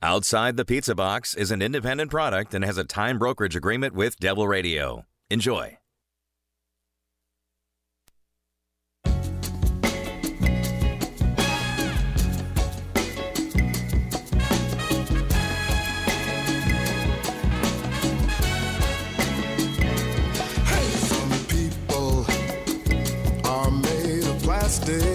Outside the Pizza Box is an independent product and has a time brokerage agreement with Devil Radio. Enjoy. Some people are made of plastic.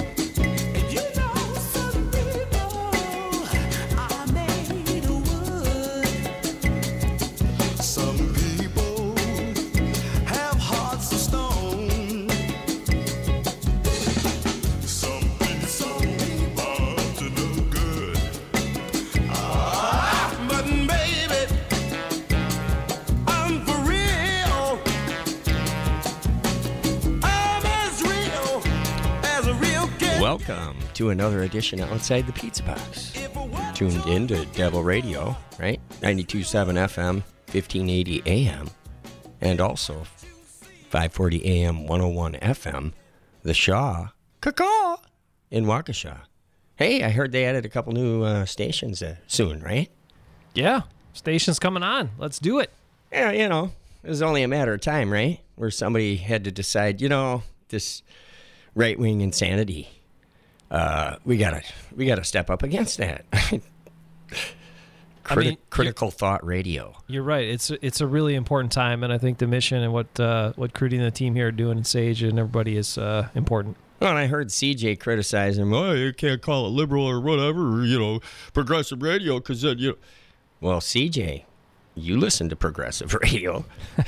Welcome to another edition Outside the Pizza Box. Tuned in to Devil Radio, right? 92.7 FM, 1580 AM, and also 540 AM, 101 FM, The Shaw, Caw in Waukesha. Hey, I heard they added a couple new stations soon, right? Yeah, station's coming on. Let's do it. Yeah, it was only a matter of time, right? Where somebody had to decide, this right-wing insanity. We gotta step up against that. Critical thought radio. You're right. It's a really important time, and I think the mission and what Crudy and the team here are doing in Sage and everybody is important. Well, and I heard CJ criticize him. Oh, you can't call it liberal or whatever, or, progressive radio, because Well, CJ, you listen to progressive radio.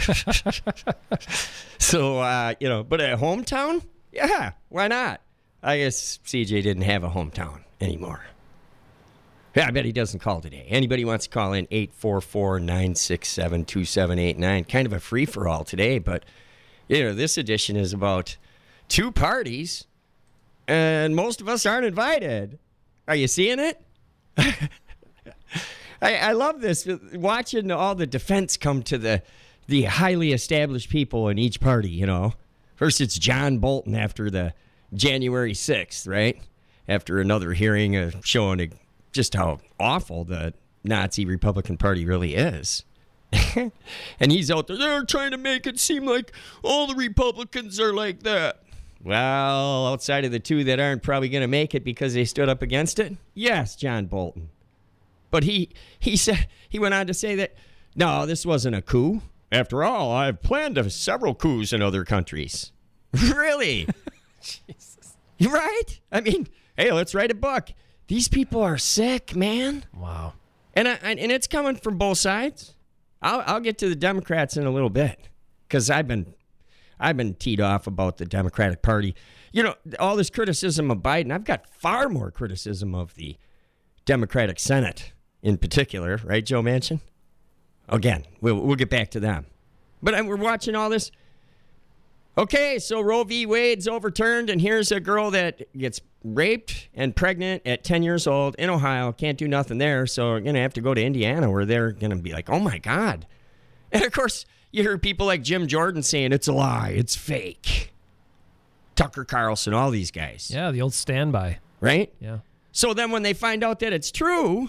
So, but at hometown, yeah, why not? I guess CJ didn't have a hometown anymore. Yeah, I bet he doesn't call today. Anybody wants to call in, 844-967-2789. Kind of a free-for-all today, but, this edition is about two parties, and most of us aren't invited. Are you seeing it? I love this, watching all the defense come to the highly established people in each party, First, it's John Bolton after the January 6th, right? After another hearing showing just how awful the Nazi Republican Party really is. And he's out there, they're trying to make it seem like all the Republicans are like that. Well, outside of the two that aren't probably going to make it because they stood up against it, yes, John Bolton. But he went on to say that, no, this wasn't a coup. After all, I've planned several coups in other countries. Really? Jesus. You're right? I mean, hey, let's write a book. These people are sick, man. Wow. And it's coming from both sides. I'll get to the Democrats in a little bit because I've been teed off about the Democratic Party. All this criticism of Biden, I've got far more criticism of the Democratic Senate in particular, right, Joe Manchin? Again, we'll get back to them. But we're watching all this. Okay, so Roe v. Wade's overturned, and here's a girl that gets raped and pregnant at 10 years old in Ohio. Can't do nothing there, so we're going to have to go to Indiana where they're going to be like, oh, my God. And, of course, you hear people like Jim Jordan saying it's a lie, it's fake. Tucker Carlson, all these guys. Yeah, the old standby. Right? Yeah. So then when they find out that it's true,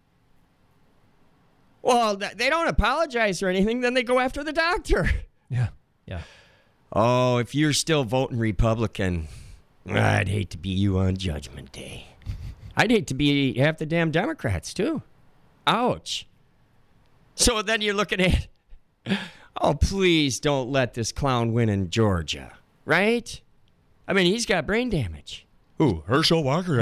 well, they don't apologize or anything. Then they go after the doctor. Yeah. Oh, if you're still voting Republican, I'd hate to be you on Judgment Day. I'd hate to be half the damn Democrats, too. Ouch. So then you're looking at, oh, please don't let this clown win in Georgia, right? I mean, he's got brain damage. Ooh, Herschel Walker.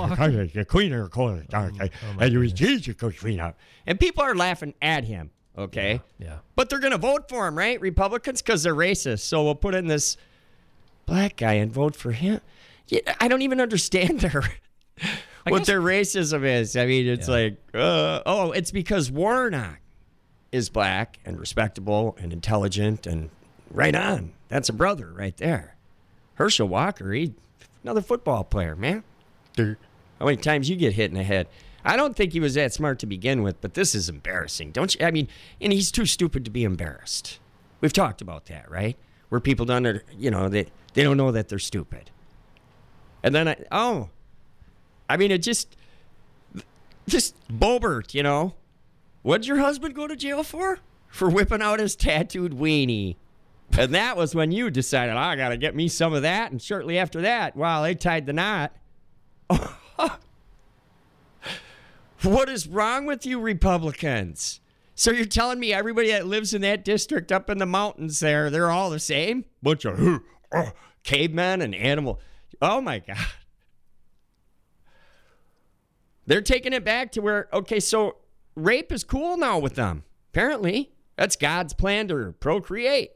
And people are laughing at him, okay? Yeah. But they're going to vote for him, right? Republicans, because they're racist. So we'll put in this black guy and vote for him. Yeah, I don't even understand what their racism is. I mean, it's like, it's because Warnock is black and respectable and intelligent and right on. That's a brother right there. Herschel Walker, another football player, man. How many times you get hit in the head? I don't think he was that smart to begin with, but this is embarrassing, don't you? I mean, and he's too stupid to be embarrassed. We've talked about that, right? Where people don't, they don't know that they're stupid. And then, it just Bo Gilbert, you know. What'd your husband go to jail for? For whipping out his tattooed weenie. And that was when you decided, I got to get me some of that. And shortly after that, wow, they tied the knot. What is wrong with you Republicans? So you're telling me everybody that lives in that district up in the mountains there, they're all the same? Bunch of cavemen and animal. Oh, my God. They're taking it back to where, okay, so rape is cool now with them. Apparently, that's God's plan to procreate.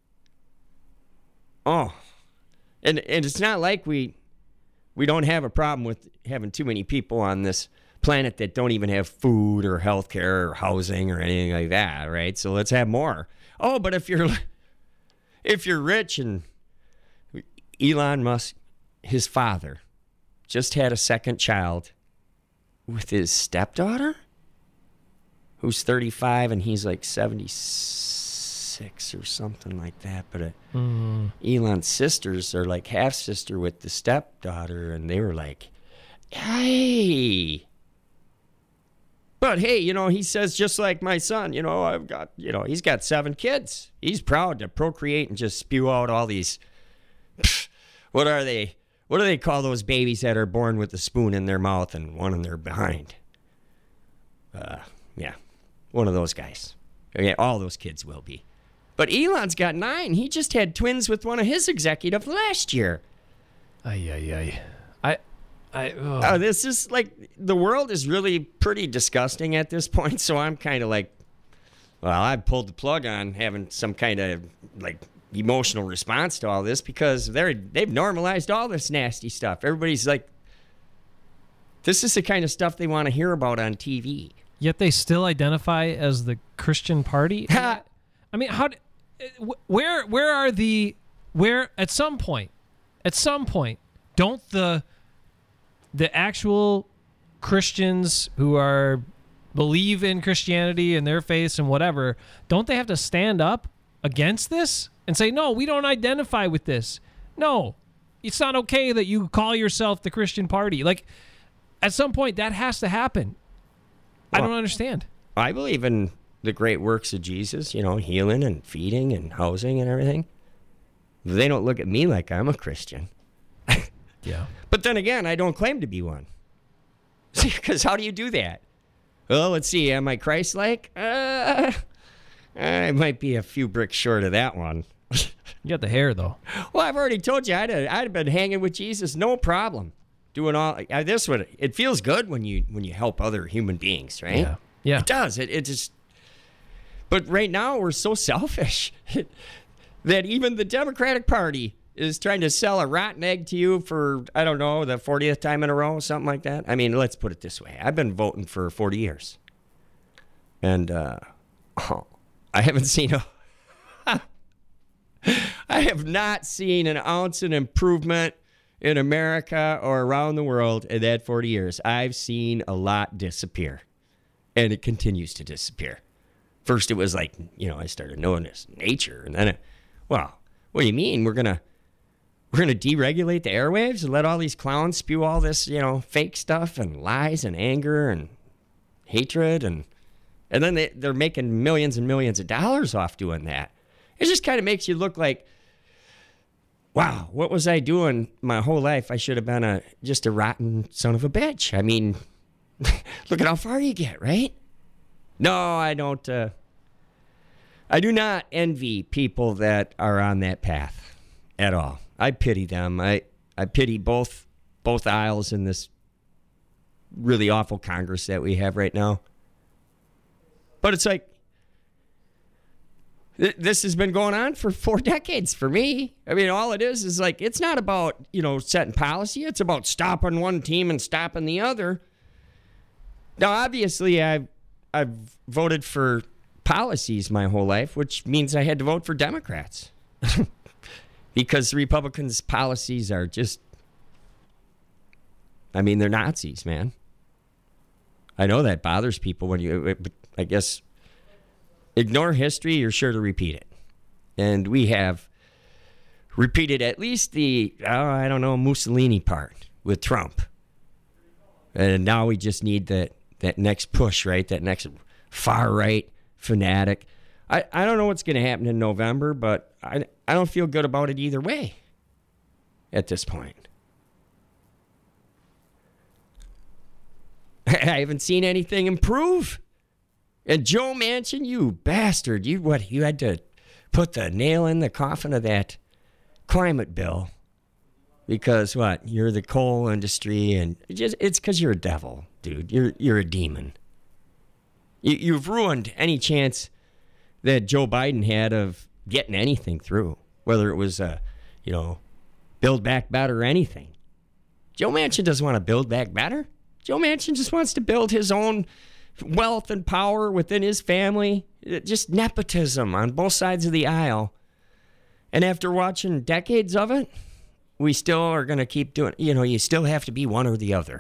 Oh, and it's not like we don't have a problem with having too many people on this planet that don't even have food or health care or housing or anything like that, right? So let's have more. Oh, but if you're rich, and Elon Musk, his father, just had a second child with his stepdaughter, who's 35 and he's like 76 or something like that. But Elon's sisters are like half sister with the stepdaughter, and they were like, hey. But hey, you know, he says, just like my son, you know, I've got, you know, he's got 7 kids. He's proud to procreate and just spew out all these, what are they? What do they call those babies that are born with a spoon in their mouth and one in their behind? Yeah, one of those guys. Yeah, all those kids will be. But Elon's got 9. He just had twins with one of his executives last year. This is like, the world is really pretty disgusting at this point. So I'm kind of like, well, I pulled the plug on having some kind of like emotional response to all this, because they've normalized all this nasty stuff. Everybody's like, this is the kind of stuff they want to hear about on TV. Yet they still identify as the Christian party. I mean, where at some point, don't the actual Christians who believe in Christianity and their faith and whatever, don't they have to stand up against this and say, no, we don't identify with this? No, it's not okay that you call yourself the Christian party. Like, at some point, that has to happen. Well, I don't understand. I believe in the great works of Jesus, you know, healing and feeding and housing and everything. They don't look at me like I'm a Christian. Yeah. But then again, I don't claim to be one. See, because how do you do that? Well, let's see. Am I Christ-like? I might be a few bricks short of that one. You got the hair, though. Well, I've already told you I'd have been hanging with Jesus, no problem. Doing all this one. It feels good when you help other human beings, right? Yeah. It does. It just. But right now we're so selfish that even the Democratic Party is trying to sell a rotten egg to you for, I don't know, the 40th time in a row, something like that. I mean, let's put it this way. I've been voting for 40 years. And I haven't seen I have not seen an ounce of improvement in America or around the world in that 40 years. I've seen a lot disappear. And it continues to disappear. First, it was like, you know, I started knowing this nature. And then, what do you mean? We're going to deregulate the airwaves and let all these clowns spew all this, you know, fake stuff and lies and anger and hatred. And then they're making millions and millions of dollars off doing that. It just kind of makes you look like, wow, what was I doing my whole life? I should have been just a rotten son of a bitch. I mean, look at how far you get, right? No, I don't. I do not envy people that are on that path at all. I pity them. I pity both aisles in this really awful Congress that we have right now. But it's like, this has been going on for 4 decades for me. I mean, all it is like, it's not about, you know, setting policy. It's about stopping one team and stopping the other. Now, obviously, I've voted for policies my whole life, which means I had to vote for Democrats. Because the Republicans' policies are just, I mean, they're Nazis, man. I know that bothers people when I guess, ignore history, you're sure to repeat it. And we have repeated at least the, Mussolini part with Trump. And now we just need the that next push, right? That next far-right fanatic. I don't know what's going to happen in November, but I don't feel good about it either way at this point. I haven't seen anything improve. And Joe Manchin, you bastard, you had to put the nail in the coffin of that climate bill because what? You're the coal industry, and it's because you're a devil, dude. You're a demon. You've ruined any chance that Joe Biden had of getting anything through, whether it was Build Back Better or anything. Joe Manchin doesn't want to build back better. Joe Manchin just wants to build his own wealth and power within his family. Just nepotism on both sides of the aisle. And after watching decades of it, we still are going to keep doing it. You still have to be one or the other.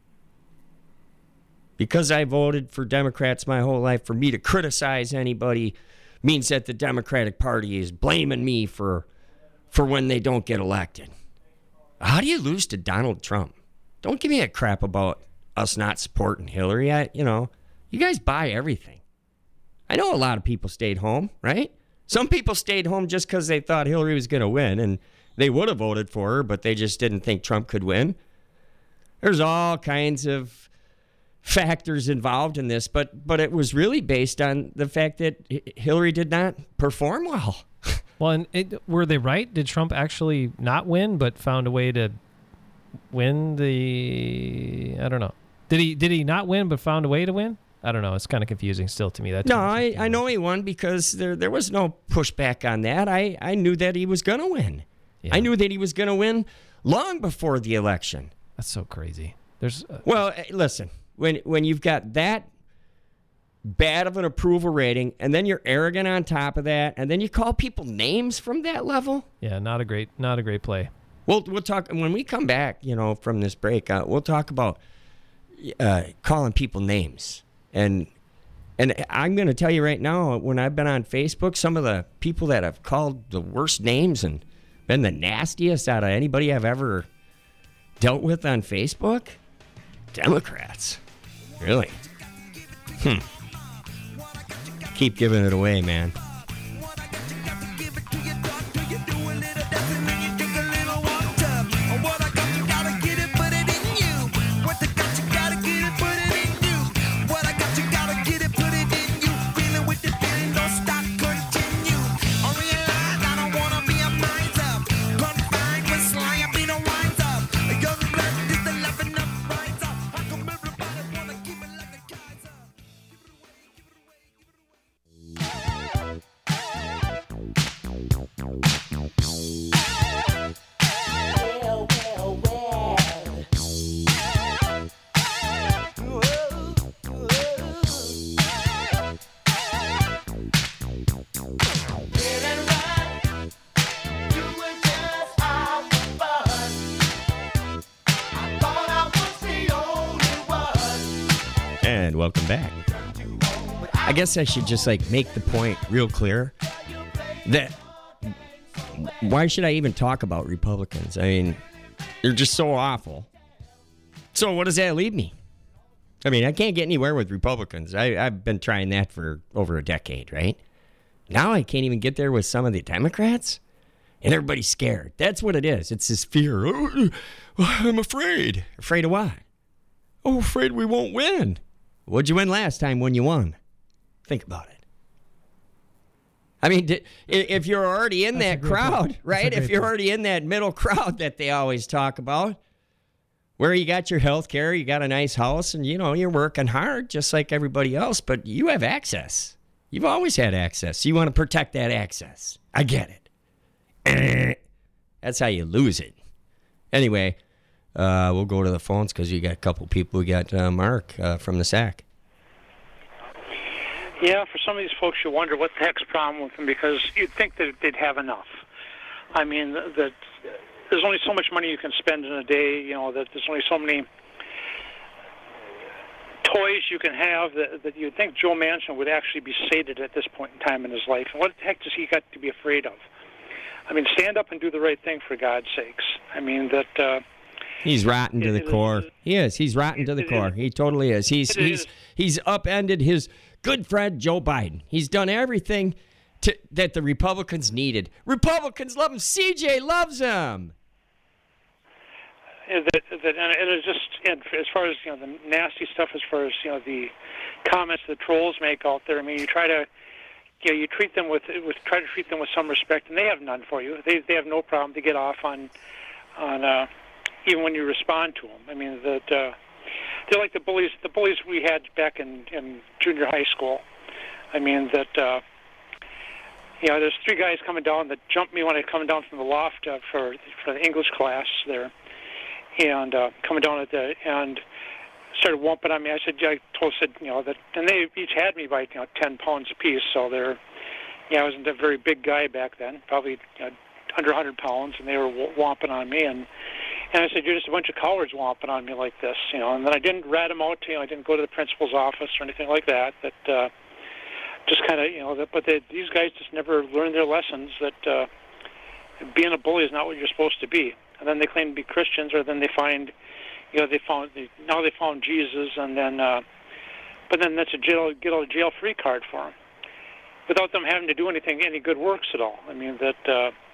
Because I voted for Democrats my whole life, for me to criticize anybody means that the Democratic Party is blaming me for when they don't get elected. How do you lose to Donald Trump? Don't give me that crap about us not supporting Hillary. You guys buy everything. I know a lot of people stayed home, right? Some people stayed home just because they thought Hillary was going to win, and they would have voted for her, but they just didn't think Trump could win. There's all kinds of factors involved in this, but it was really based on the fact that Hillary did not perform well. Well, and were they right? Did Trump actually not win, but found a way to win I don't know. Did he not win, but found a way to win? I don't know. It's kind of confusing still to me. No, I know he won because there was no pushback on that. I knew that he was going to win. Yeah. I knew that he was going to win long before the election. That's so crazy. Well, listen, when you've got that bad of an approval rating, and then you're arrogant on top of that, and then you call people names from that level. Yeah, not a great play. We'll talk when we come back. From this break, we'll talk about calling people names. And I'm going to tell you right now, when I've been on Facebook, some of the people that have called the worst names and been the nastiest out of anybody I've ever dealt with on Facebook, Democrats. Really? Keep giving it away, man. And welcome back. I guess I should just make the point real clear that why should I even talk about Republicans? I mean, they're just so awful. So what does that leave me? I mean, I can't get anywhere with Republicans. I've been trying that for over a decade, right? Now I can't even get there with some of the Democrats, and everybody's scared. That's what it is. It's this fear. Oh, I'm afraid. Afraid of what? Oh, afraid we won't win. What'd you win last time when you won? Think about it. I mean, if you're already in that crowd, right? If you're already in that middle crowd that they always talk about, where you got your health care, you got a nice house, and, you're working hard just like everybody else, but you have access. You've always had access. You want to protect that access. I get it. That's how you lose it. Anyway, we'll go to the phones because you got a couple people. We got Mark from the SAC. Yeah, for some of these folks, you wonder what the heck's the problem with them, because you'd think that they'd have enough. I mean, that there's only so much money you can spend in a day, that there's only so many toys you can have that you'd think Joe Manchin would actually be sated at this point in time in his life. And what the heck does he got to be afraid of? I mean, stand up and do the right thing, for God's sakes. I mean, that He's rotten to the core. He is. He's rotten to the core. He totally is. He's upended his good friend Joe Biden. He's done everything that the Republicans needed. Republicans love him. CJ loves him. And it is just, and as far as the nasty stuff, as far as the comments the trolls make out there. I mean, you try to. You treat them with some respect, and they have none for you. They have no problem to get off on even when you respond to them. I mean that they're like the bullies we had back in junior high school. I mean that there's 3 guys coming down that jumped me when I come down from the loft for the English class there, and coming down and started whomping on me. I said that, and they each had me by 10 pounds apiece. So I wasn't a very big guy back then, probably under 100 pounds, and they were whomping on me. And I said, you're just a bunch of cowards whomping on me like this, And then I didn't rat them out. I didn't go to the principal's office or anything like that. That just kind of but these guys just never learned their lessons. That being a bully is not what you're supposed to be. And then they claim to be Christians, or then they find. They found Jesus, and then, but then that's a get out of jail free card for them, without them having to do any good works at all. I mean that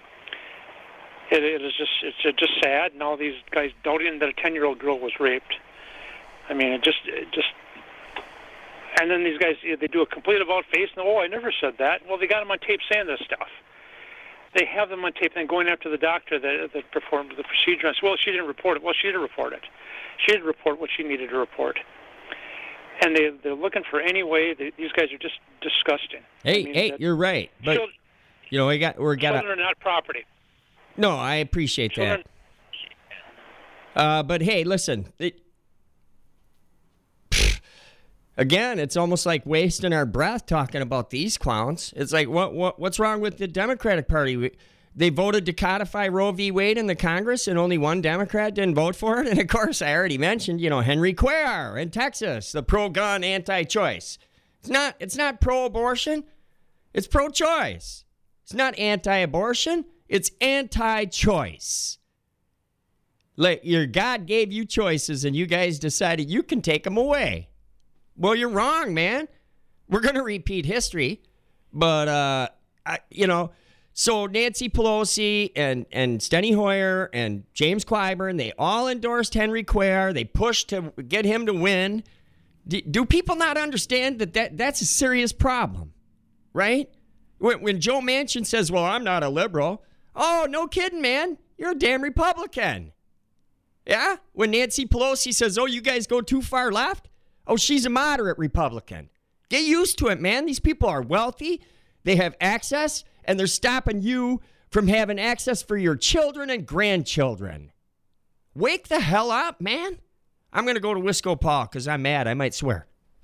it's just sad, and all these guys doubting that a 10-year-old girl was raped. I mean, it just, and then these guys they do a complete about face, and I never said that. Well, they got them on tape saying this stuff. They have them on tape and going after the doctor that performed the procedure. I said, well, she didn't report it. Well, she didn't report it. She didn't report what she needed to report. And they're looking for any way. These guys are just disgusting. Hey, you're right. But, children are not property. No, I appreciate that. But, hey, listen. Again, it's almost like wasting our breath talking about these clowns. It's like, what's wrong with the Democratic Party? They voted to codify Roe v. Wade in the Congress, and only one Democrat didn't vote for it. And, of course, I already mentioned, Henry Cuellar in Texas, the pro-gun, anti-choice. It's not pro-abortion. It's pro-choice. It's not anti-abortion. It's anti-choice. Like, your God gave you choices, and you guys decided you can take them away. Well, you're wrong, man. We're going to repeat history. But, so Nancy Pelosi and Steny Hoyer and James Clyburn, they all endorsed Henry Cuellar. They pushed to get him to win. Do people not understand that's a serious problem, right? When Joe Manchin says, well, I'm not a liberal. Oh, no kidding, man. You're a damn Republican. Yeah? When Nancy Pelosi says, oh, you guys go too far left. Oh, she's a moderate Republican. Get used to it, man. These people are wealthy. They have access, and they're stopping you from having access for your children and grandchildren. Wake the hell up, man. I'm going to go to Wisco Paul because I'm mad. I might swear.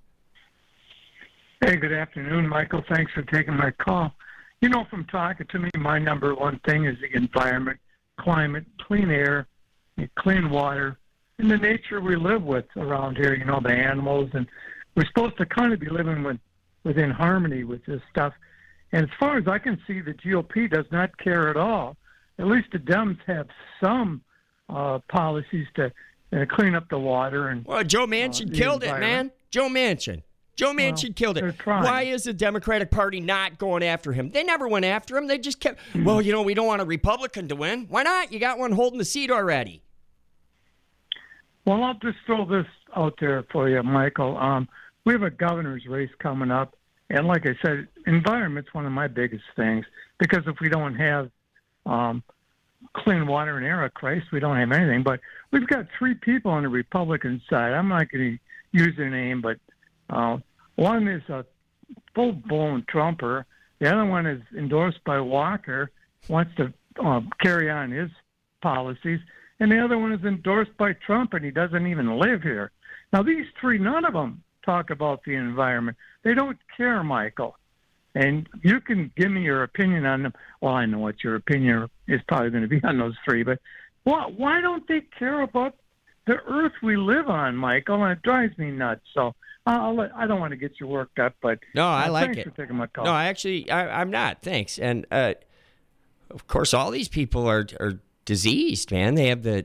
Hey, good afternoon, Michael. Thanks for taking my call. From talking to me, my number one thing is the environment, climate, clean air, clean water, and the nature we live with around here, the animals. And we're supposed to kind of be living within harmony with this stuff. And as far as I can see, the GOP does not care at all. At least the Dems have some policies to clean up the water. Well, Joe Manchin killed it, man. Joe Manchin killed it. Why is the Democratic Party not going after him? They never went after him. They just kept, well, we don't want a Republican to win. Why not? You got one holding the seat already. Well, I'll just throw this out there for you, Michael. We have a governor's race coming up. And like I said, environment's one of my biggest things. Because if we don't have clean water and air, Christ, we don't have anything. But we've got 3 people on the Republican side. I'm not going to use their name, but one is a full-blown Trumper. The other one is endorsed by Walker, wants to carry on his policies. And the other one is endorsed by Trump, and he doesn't even live here. Now, these 3, none of them talk about the environment. They don't care, Michael. And you can give me your opinion on them. Well, I know what your opinion is probably going to be on those 3, but why don't they care about the earth we live on, Michael? And it drives me nuts. So I don't want to get you worked up, but no, I like it. Thanks for taking my call. No, I'm not. Thanks. And of course, all these people are diseased, man. They have the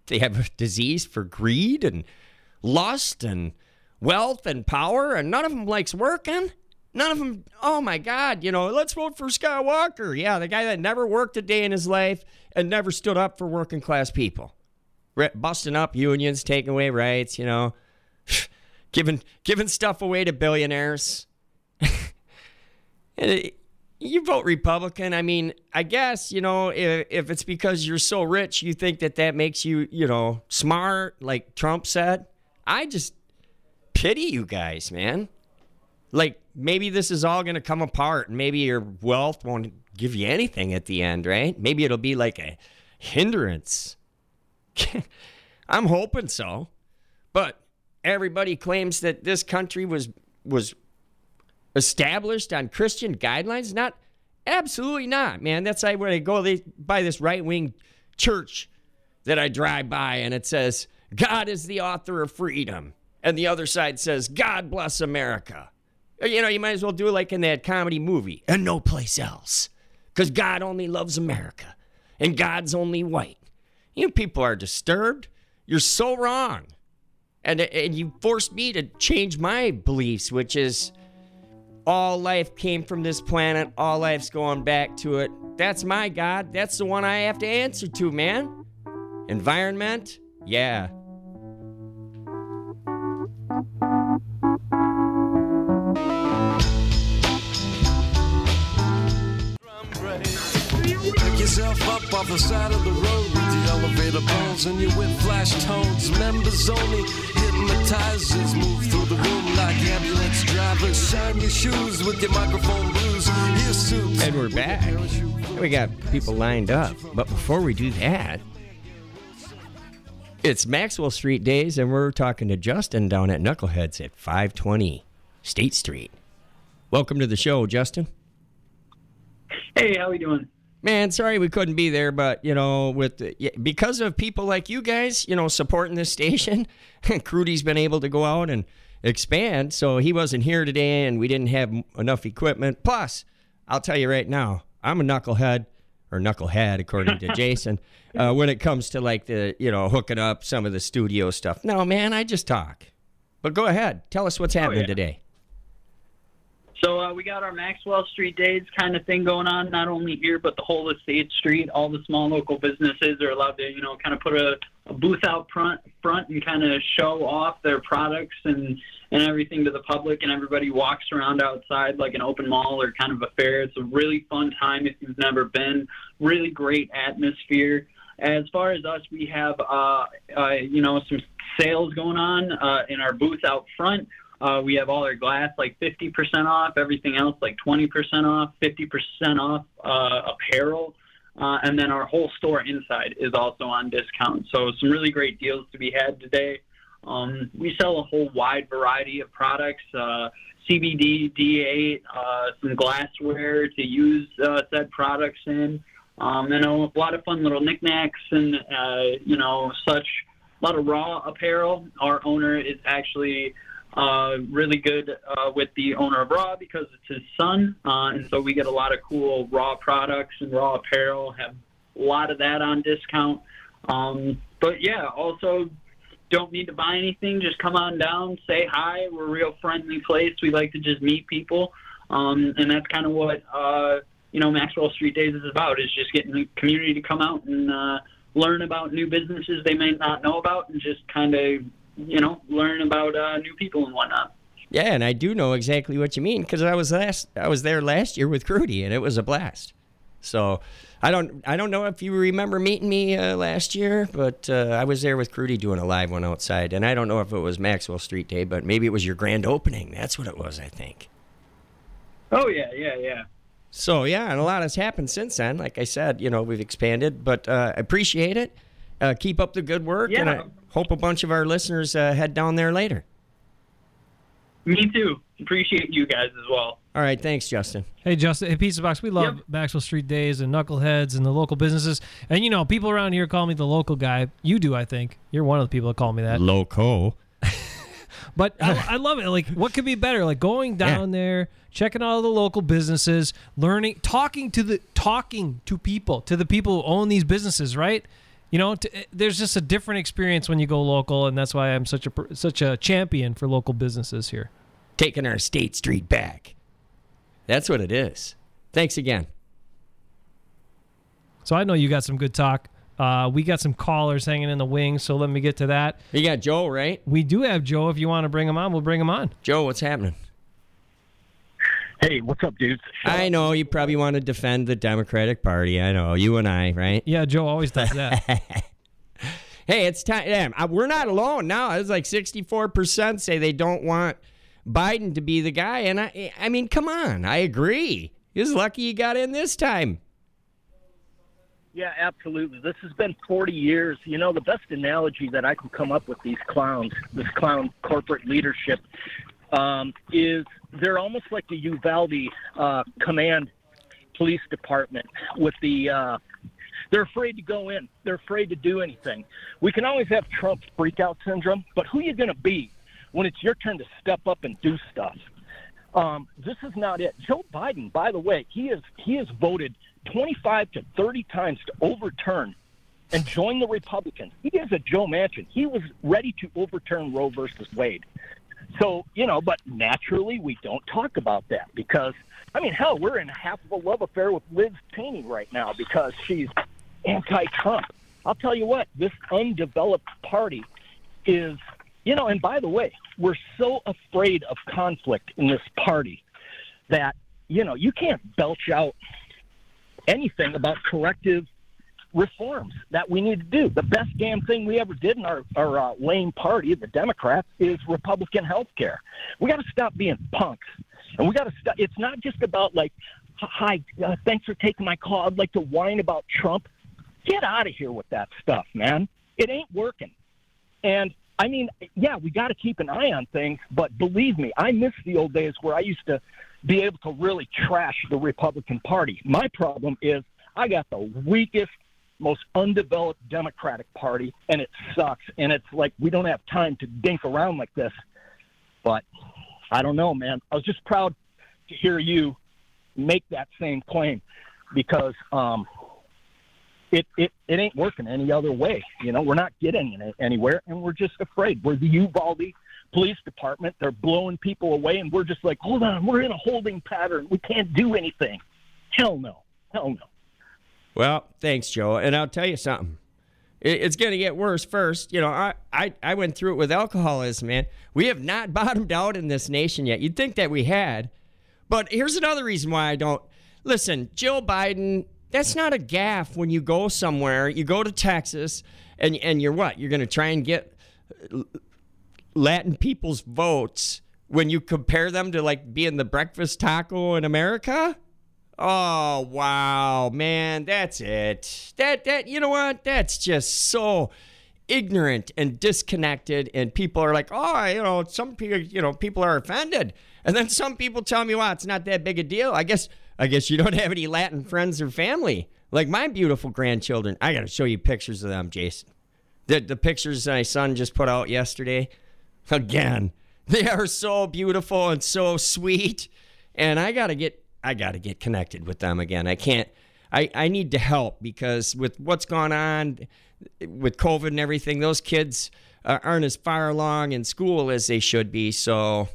They have a disease for greed and lust and wealth and power, and none of them likes working. None of them, oh my God, let's vote for Scott Walker. Yeah, the guy that never worked a day in his life and never stood up for working class people. Busting up unions, taking away rights, giving stuff away to billionaires. You vote Republican. I mean, I guess, if it's because you're so rich, you think that makes you, smart, like Trump said. I just pity you guys, man. Like, maybe this is all going to come apart, and maybe your wealth won't give you anything at the end, right? Maybe it'll be like a hindrance. I'm hoping so. But everybody claims that this country was established on Christian guidelines. Absolutely not, man. That's like when I go by this right-wing church that I drive by, and it says, God is the author of freedom. And the other side says, God bless America. You might as well do it like in that comedy movie, And No Place Else. Because God only loves America. And God's only white. People are disturbed. You're so wrong. And you forced me to change my beliefs, which is all life came from this planet. All life's going back to it. That's my God. That's the one I have to answer to, man. Environment? Yeah. Pick yourself up off the side of the road with the elevator bones and your whip flash tones. Members only, hypnotizers move through the room like ambulance drivers. Shine your shoes with your microphone blues. Here's suits. And we're back. We got people lined up. But before we do that, it's Maxwell Street Days, and we're talking to Justin down at Knuckleheads at 520 State Street. Welcome to the show, Justin. Hey, how we doing? Man, sorry we couldn't be there, but, because of people like you guys, supporting this station, Crudy's been able to go out and expand, so he wasn't here today, and we didn't have enough equipment. Plus, I'll tell you right now, I'm a knucklehead, or knucklehead, according to Jason, when it comes to, hooking up some of the studio stuff. No, man, I just talk. But go ahead. Tell us what's happening today. So we got our Maxwell Street Days kind of thing going on, not only here, but the whole of State Street. All the small local businesses are allowed to, kind of put a booth out front and kind of show off their products and everything to the public, and everybody walks around outside like an open mall or kind of a fair. It's a really fun time if you've never been. Really great atmosphere. As far as us, we have, some sales going on in our booth out front. We have all our glass like 50% off, everything else like 20% off, 50% off apparel, and then our whole store inside is also on discount. So some really great deals to be had today. We sell a whole wide variety of products, CBD, D8, some glassware to use said products in, and a lot of fun little knickknacks and, such. A lot of raw apparel. Our owner is actually really good with the owner of Raw because it's his son, and so we get a lot of cool raw products and raw apparel, have a lot of that on discount. But yeah, also don't need to buy anything, just come on down, say hi. We're a real friendly place. We like to just meet people, and that's kind of what Maxwell Street Days is about, is just getting the community to come out and learn about new businesses they may not know about, and just kind of learn about new people and whatnot. Yeah, and I do know exactly what you mean because I was there last year with Crudy, and it was a blast. So I don't know if you remember meeting me last year, but I was there with Crudy doing a live one outside, and I don't know if it was Maxwell Street Day, but maybe it was your grand opening. That's what it was, I think. Oh yeah. So yeah, and a lot has happened since then. Like I said, we've expanded, but I appreciate it. Keep up the good work, and I hope a bunch of our listeners head down there later. Me too. Appreciate you guys as well. All right, thanks, Justin. Hey, Justin. Hey, Pizza Box. We love Maxwell Street Days and Knuckleheads and the local businesses. And, people around here call me the local guy. You do, I think. You're one of the people that call me that. Loco. But I love it. Like, what could be better? Like, going down there, checking out all the local businesses, learning, talking to people, to the people who own these businesses, right? There's just a different experience when you go local, and that's why I'm such a champion for local businesses here. Taking our State Street back. That's what it is. Thanks again. So I know you got some good talk. We got some callers hanging in the wings, so let me get to that. You got Joe, right? We do have Joe. If you want to bring him on, we'll bring him on. Joe, what's happening? Hey, what's up, dudes? I know you probably want to defend the Democratic Party. I know. You and I, right? Yeah, Joe always does that. Hey, it's time. Damn, we're not alone now. It's like 64% say they don't want Biden to be the guy. And I mean, come on. I agree. He's lucky he got in this time. Yeah, absolutely. This has been 40 years. You know, the best analogy that I could come up with these clowns, this clown corporate leadership, is they're almost like the Uvalde command police department with the they're afraid to go in. They're afraid to do anything. We can always have Trump freakout syndrome, but who are you going to be when it's your turn to step up and do stuff? This is not it. Joe Biden, by the way, he has voted 25 to 30 times to overturn and join the Republicans. He is a Joe Manchin. He was ready to overturn Roe versus Wade. So, but naturally we don't talk about that because, I mean, hell, we're in half of a love affair with Liz Cheney right now because she's anti-Trump. I'll tell you what, this undeveloped party is, and by the way, we're so afraid of conflict in this party that, you can't belch out anything about corrective reforms that we need to do. The best damn thing we ever did in our lame party, the Democrats, is Republican health care. We got to stop being punks. And we got to stop. It's not just about like, hi, thanks for taking my call. I'd like to whine about Trump. Get out of here with that stuff, man. It ain't working. And I mean, yeah, we got to keep an eye on things, but believe me, I miss the old days where I used to be able to really trash the Republican Party. My problem is I got the weakest, most undeveloped Democratic Party, and it sucks. And it's like we don't have time to dink around like this. But I don't know, man. I was just proud to hear you make that same claim because it ain't working any other way. We're not getting anywhere, and we're just afraid. We're the Uvalde Police Department. They're blowing people away, and we're just like, hold on, we're in a holding pattern. We can't do anything. Hell no. Hell no. Well, thanks, Joe. And I'll tell you something. It's going to get worse first. I went through it with alcoholism, man. We have not bottomed out in this nation yet. You'd think that we had. But here's another reason why I don't. Listen, Joe Biden, that's not a gaffe when you go somewhere. You go to Texas, and you're what? You're going to try and get Latin people's votes when you compare them to, like, being the breakfast taco in America? Oh, wow, man, that's it. That you know what? That's just so ignorant and disconnected, and people are like, oh, some people, people are offended. And then some people tell me, wow, it's not that big a deal. I guess you don't have any Latin friends or family. Like my beautiful grandchildren. I got to show you pictures of them, Jason. The pictures my son just put out yesterday. Again, they are so beautiful and so sweet. And I got to get connected with them again. I need to help because with what's gone on with COVID and everything, those kids aren't as far along in school as they should be. So,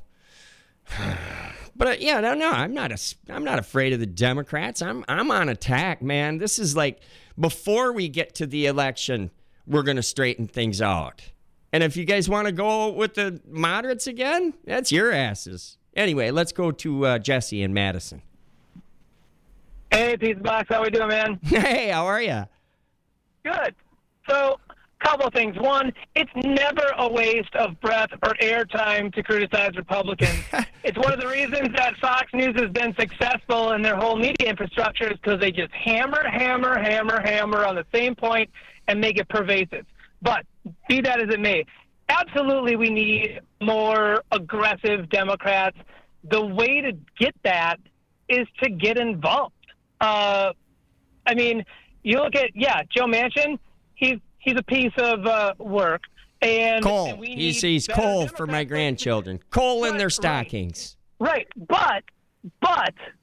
but no, I'm not afraid of the Democrats. I'm on attack, man. This is like before we get to the election, we're going to straighten things out. And if you guys want to go with the moderates again, that's your asses. Anyway, let's go to Jesse in Madison. Hey, Pizza Box, how we doing, man? Hey, how are you? Good. So, couple of things. One, it's never a waste of breath or airtime to criticize Republicans. It's one of the reasons that Fox News has been successful in their whole media infrastructure is because they just hammer on the same point and make it pervasive. But be that as it may, absolutely we need more aggressive Democrats. The way to get that is to get involved. I mean, you look at, Joe Manchin, he's a piece of work. And coal. And He's coal for my grandchildren. Coal in their stockings. Right. But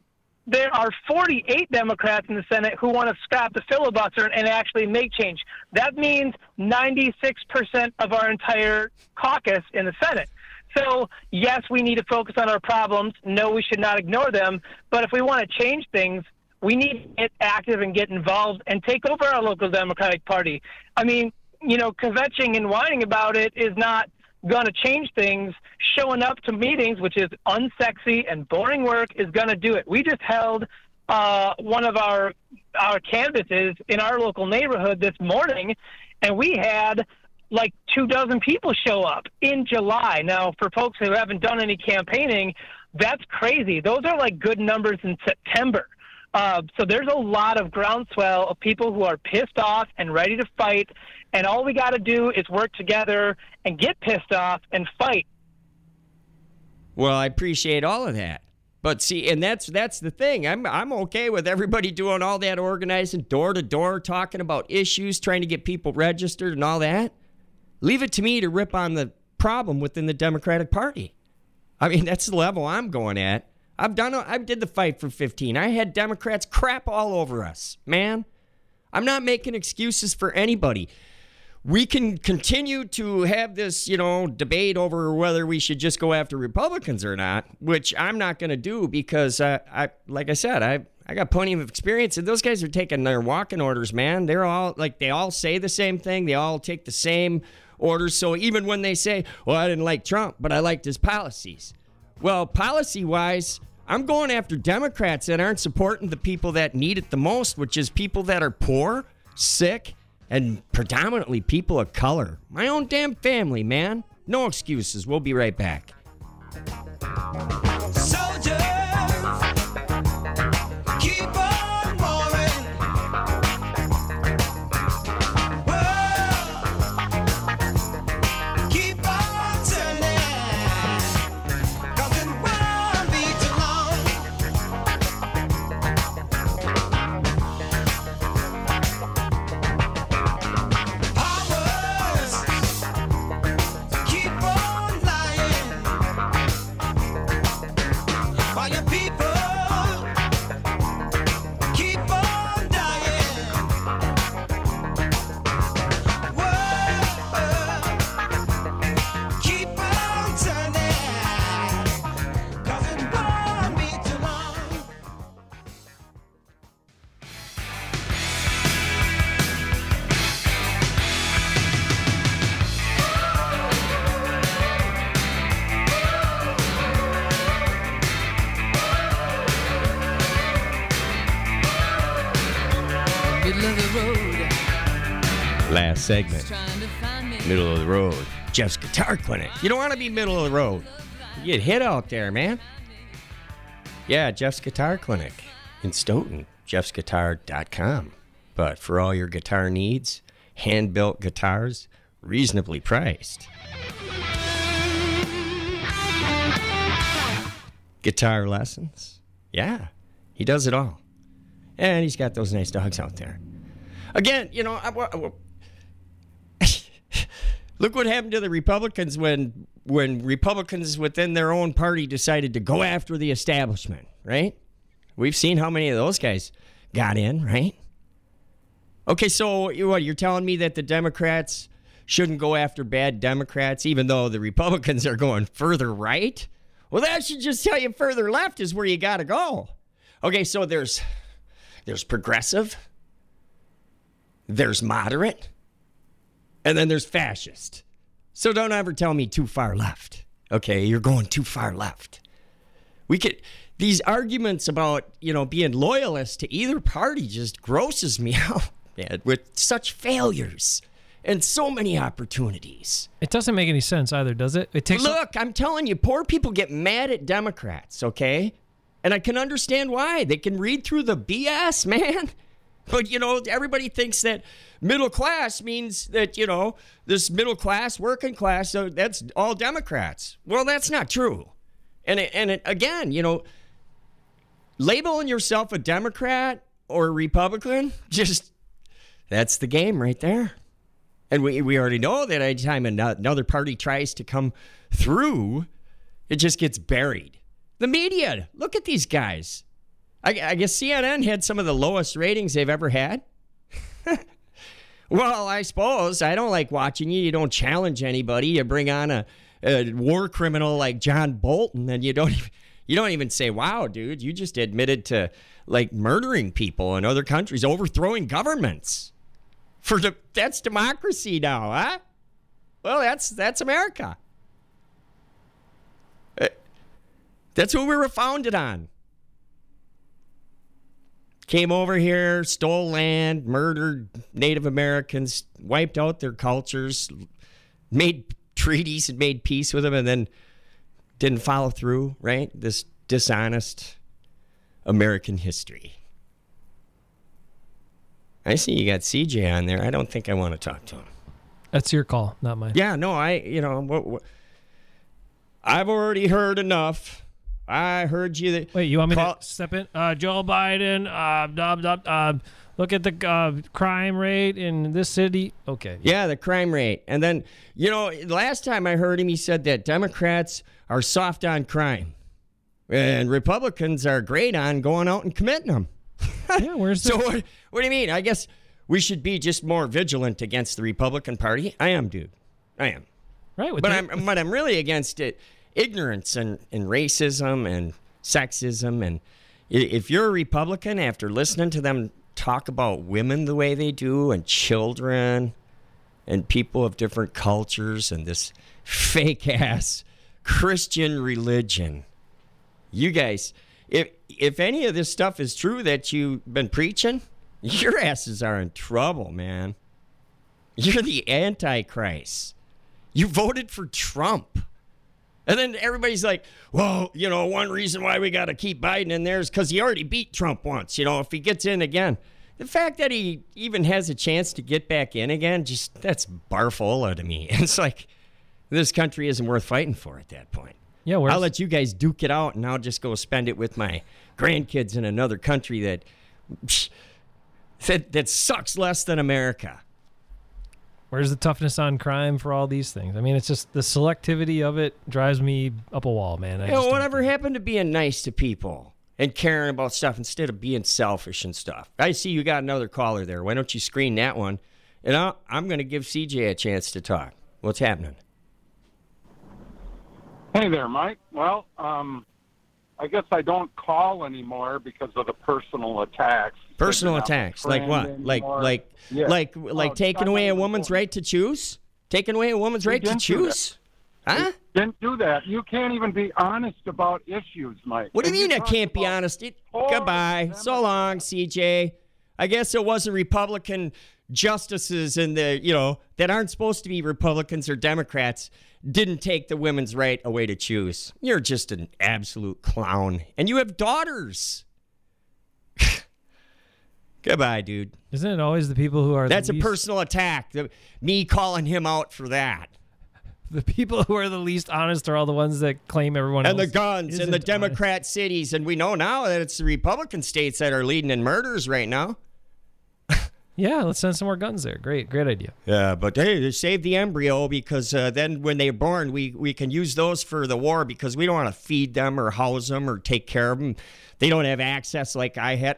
there are 48 Democrats in the Senate who want to scrap the filibuster and actually make change. That means 96% of our entire caucus in the Senate. So, yes, we need to focus on our problems. No, we should not ignore them. But if we want to change things, we need to get active and get involved and take over our local Democratic Party. I mean, kvetching and whining about it is not going to change things. Showing up to meetings, which is unsexy and boring work, is going to do it. We just held one of our canvases in our local neighborhood this morning, and we had like 24 people show up in July. Now, for folks who haven't done any campaigning, that's crazy. Those are like good numbers in September. So there's a lot of groundswell of people who are pissed off and ready to fight, and all we got to do is work together and get pissed off and fight. Well, I appreciate all of that. But see, and that's the thing. I'm okay with everybody doing all that organizing, door to door, talking about issues, trying to get people registered and all that. Leave it to me to rip on the problem within the Democratic Party. I mean, that's the level I'm going at. I did the fight for 15. I had Democrats crap all over us, man. I'm not making excuses for anybody. We can continue to have this, debate over whether we should just go after Republicans or not, which I'm not going to do because, like I said, I got plenty of experience, and those guys are taking their walking orders, man. They're all they all say the same thing. They all take the same orders. So even when they say, well, I didn't like Trump, but I liked his policies. Well, policy-wise, I'm going after Democrats that aren't supporting the people that need it the most, which is people that are poor, sick, and predominantly people of color. My own damn family, man. No excuses. We'll be right back. Soldiers, keep on rolling. World, keep on turning. 'Cause it won't be too long. Powers, keep on lying. While your people keep on dying. World, keep on turning. 'Cause it won't be too long. Last segment. Middle of the road. Jeff's Guitar Clinic. You don't want to be middle of the road. You get hit out there, man. Yeah, Jeff's Guitar Clinic in Stoughton. jeffsguitar.com. But for all your guitar needs, hand-built guitars, reasonably priced. Guitar lessons. Yeah, he does it all. And he's got those nice dogs out there. Again, look what happened to the Republicans when Republicans within their own party decided to go after the establishment, right? We've seen how many of those guys got in, right? Okay, so what, you're telling me that the Democrats shouldn't go after bad Democrats even though the Republicans are going further right? Well, that should just tell you further left is where you got to go. Okay, so there's progressive, there's moderate, and then there's fascist. So don't ever tell me too far left. Okay, you're going too far left. These arguments about, being loyalist to either party just grosses me out, man, with such failures and so many opportunities. It doesn't make any sense either, does it? Look, I'm telling you, poor people get mad at Democrats, okay? And I can understand why. They can read through the BS, man. But, everybody thinks that middle class means that, this middle class, working class, so that's all Democrats. Well, that's not true. And again, labeling yourself a Democrat or a Republican, that's the game right there. And we already know that anytime another party tries to come through, it just gets buried. The media, look at these guys. I guess CNN had some of the lowest ratings they've ever had. Well, I suppose. I don't like watching you. You don't challenge anybody. You bring on a war criminal like John Bolton, and you don't even say, wow, dude, you just admitted to like murdering people in other countries, overthrowing governments. That's democracy now, huh? Well, that's America. That's what we were founded on. Came over here, stole land, murdered Native Americans, wiped out their cultures, made treaties and made peace with them, and then didn't follow through, right? This dishonest American history. I see you got CJ on there. I don't think I want to talk to him. That's your call, not mine. Yeah, no, I've already heard enough. I heard you. Wait, you want me to step in? Joe Biden, look at the crime rate in this city. Okay. Yeah, the crime rate. And then, last time I heard him, he said that Democrats are soft on crime. And Republicans are great on going out and committing them. Yeah, where's the... So what do you mean? I guess we should be just more vigilant against the Republican Party. I am, dude. I am. Right. But I'm really against it. Ignorance and racism and sexism. And if you're a Republican, after listening to them talk about women the way they do and children and people of different cultures and this fake-ass Christian religion, you guys, if any of this stuff is true that you've been preaching, your asses are in trouble, man. You're the Antichrist. You voted for Trump. And then everybody's like, well, one reason why we got to keep Biden in there is because he already beat Trump once, if he gets in again. The fact that he even has a chance to get back in again, that's barfola to me. It's like this country isn't worth fighting for at that point. Yeah, I'll let you guys duke it out, and I'll just go spend it with my grandkids in another country that sucks less than America. Where's the toughness on crime for all these things? I mean, it's just the selectivity of it drives me up a wall, man. Whatever happened to being nice to people and caring about stuff instead of being selfish and stuff? I see you got another caller there. Why don't you screen that one? And I'm going to give CJ a chance to talk. What's happening? Hey there, Mike. Well, I guess I don't call anymore because of the personal attacks. Personal attacks, like what? Like taking away a woman's right to choose? Taking away a woman's right to choose? Huh? Didn't do that. You can't even be honest about issues, Mike. What do you mean I can't be honest? Goodbye. So long, CJ. I guess it wasn't Republican justices that aren't supposed to be Republicans or Democrats didn't take the women's right away to choose. You're just an absolute clown. And you have daughters. Goodbye, dude. Isn't it always the people who are That's a personal attack. Me calling him out for that. The people who are the least honest are all the ones that claim everyone else. And the guns and the Democrat cities. And we know now that it's the Republican states that are leading in murders right now. Yeah, let's send some more guns there. Great idea. Yeah, but hey, save the embryo because then when they're born, we can use those for the war because we don't want to feed them or house them or take care of them. They don't have access like I had.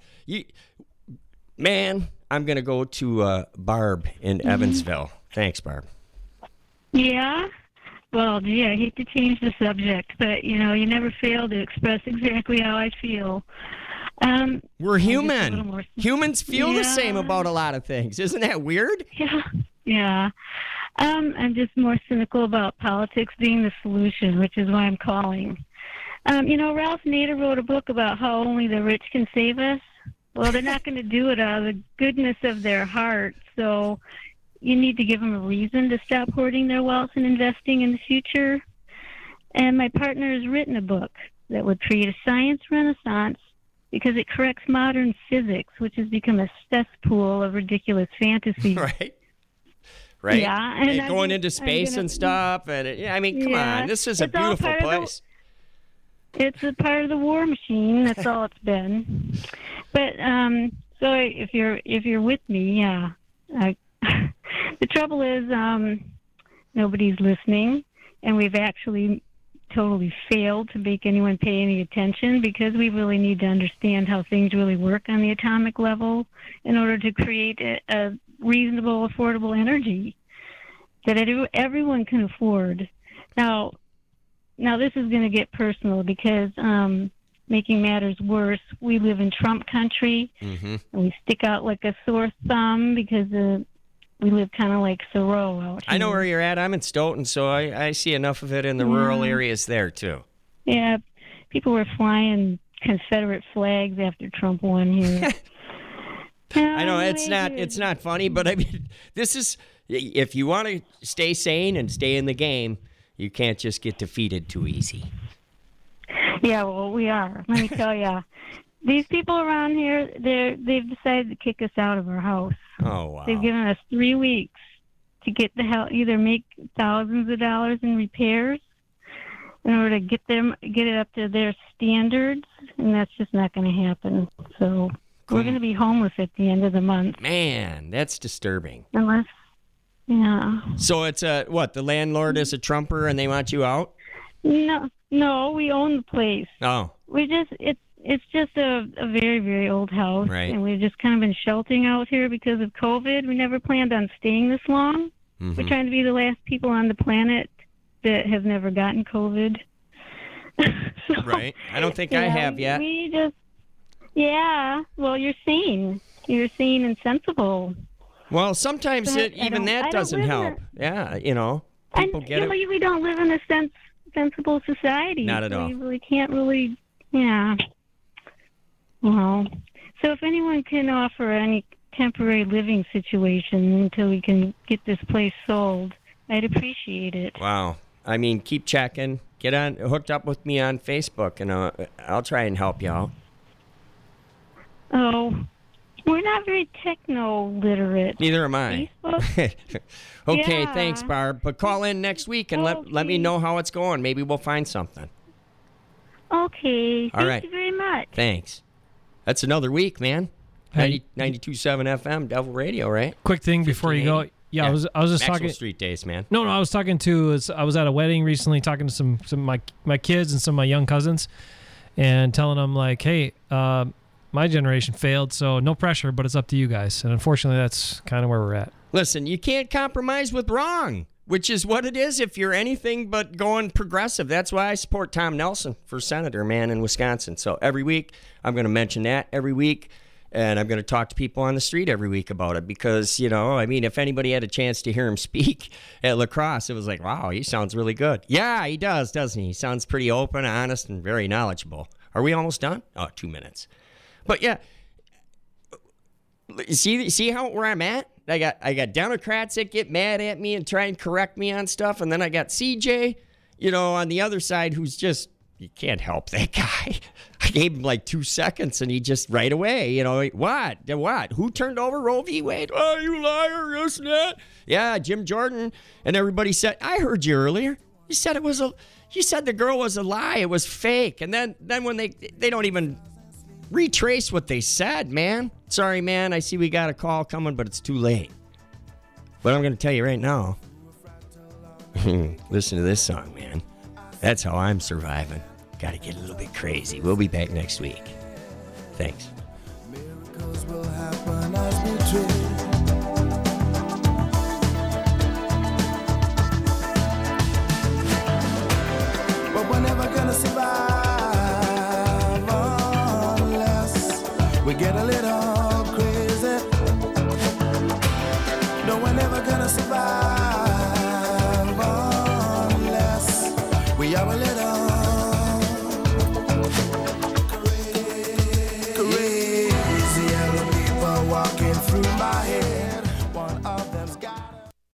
Man, I'm going to go to Barb in Evansville. Thanks, Barb. Yeah? Well, gee, I hate to change the subject, but, you never fail to express exactly how I feel. We're human. Humans feel the same about a lot of things. Isn't that weird? Yeah. I'm just more cynical about politics being the solution, which is why I'm calling. Ralph Nader wrote a book about how only the rich can save us. Well, they're not going to do it out of the goodness of their heart, so you need to give them a reason to stop hoarding their wealth and investing in the future. And my partner has written a book that would create a science renaissance because it corrects modern physics, which has become a cesspool of ridiculous fantasies. Right. Yeah. And going into space and stuff. And come on. This is a beautiful place. It's a part of the war machine. That's all it's been. But so if you're with me, yeah. The trouble is nobody's listening, and we've actually totally failed to make anyone pay any attention, because we really need to understand how things really work on the atomic level in order to create a reasonable, affordable energy that everyone can afford. Now this is going to get personal, because making matters worse, we live in Trump country, and we stick out like a sore thumb because we live kind of like Thoreau out here. I know where you're at. I'm in Stoughton, so I see enough of it in the rural areas there, too. Yeah, people were flying Confederate flags after Trump won here. I know it's not funny, but I mean, this is, if you want to stay sane and stay in the game, you can't just get defeated too easy. Yeah, well, we are. Let me tell you, these people around here, they've decided to kick us out of our house. Oh, wow. They've given us 3 weeks to get the hell, either make thousands of dollars in repairs in order to get it up to their standards, and that's just not going to happen. So we're going to be homeless at the end of the month. Man, that's disturbing. Unless, yeah. So it's what? The landlord is a Trumper and they want you out? No, we own the place. Oh. It's just a very, very old house, right. And we've just kind of been sheltering out here because of COVID. We never planned on staying this long. Mm-hmm. We're trying to be the last people on the planet that have never gotten COVID. So, right. I don't think I have yet. Well, you're sane. You're sane and sensible. Well, sometimes that doesn't help. Yeah, people get it. We don't live in a sensible society. Not at all. We really can't really, yeah. Well, so if anyone can offer any temporary living situation until we can get this place sold, I'd appreciate it. Wow. I mean, keep checking. Get hooked up with me on Facebook, and I'll try and help you out. Oh, we're not very techno-literate. Neither am I. Facebook? Okay, Yeah. thanks, Barb. But call in next week and let me know how it's going. Maybe we'll find something. Okay. All right. Thank you very much. Thanks. That's another week, man. Hey. 92.7 FM, Devil Radio, right? Quick thing before you go. Yeah, I was just Maxwell talking. Street Days, man. No, I was talking to. I was at a wedding recently, talking to some of my kids and some of my young cousins, and telling them like, hey, my generation failed, so no pressure, but it's up to you guys. And unfortunately, that's kind of where we're at. Listen, you can't compromise with wrong, which is what it is if you're anything but going progressive. That's why I support Tom Nelson for senator, man, in Wisconsin. So every week, I'm going to mention that every week, and I'm going to talk to people on the street every week about it because, if anybody had a chance to hear him speak at La Crosse, it was like, wow, he sounds really good. Yeah, he does, doesn't he? He sounds pretty open, honest, and very knowledgeable. Are we almost done? Oh, 2 minutes. But yeah, see where I'm at? I got Democrats that get mad at me and try and correct me on stuff, and then I got CJ, on the other side who's just, you can't help that guy. I gave him like 2 seconds, and he just right away, what? Who turned over Roe v. Wade? Oh, you liar, this and that. Yeah, Jim Jordan, and everybody said, I heard you earlier. You said you said the girl was a lie. It was fake, and then when they don't even retrace what they said, man. Sorry, man. I see we got a call coming, but it's too late. But I'm going to tell you right now. Listen to this song, man. That's how I'm surviving. Got to get a little bit crazy. We'll be back next week. Thanks. Miracles will happen as we dream. But we're never gonna survive. We get a little crazy. No, we're never gonna survive unless we are a little crazy. Yellow people walking through my head.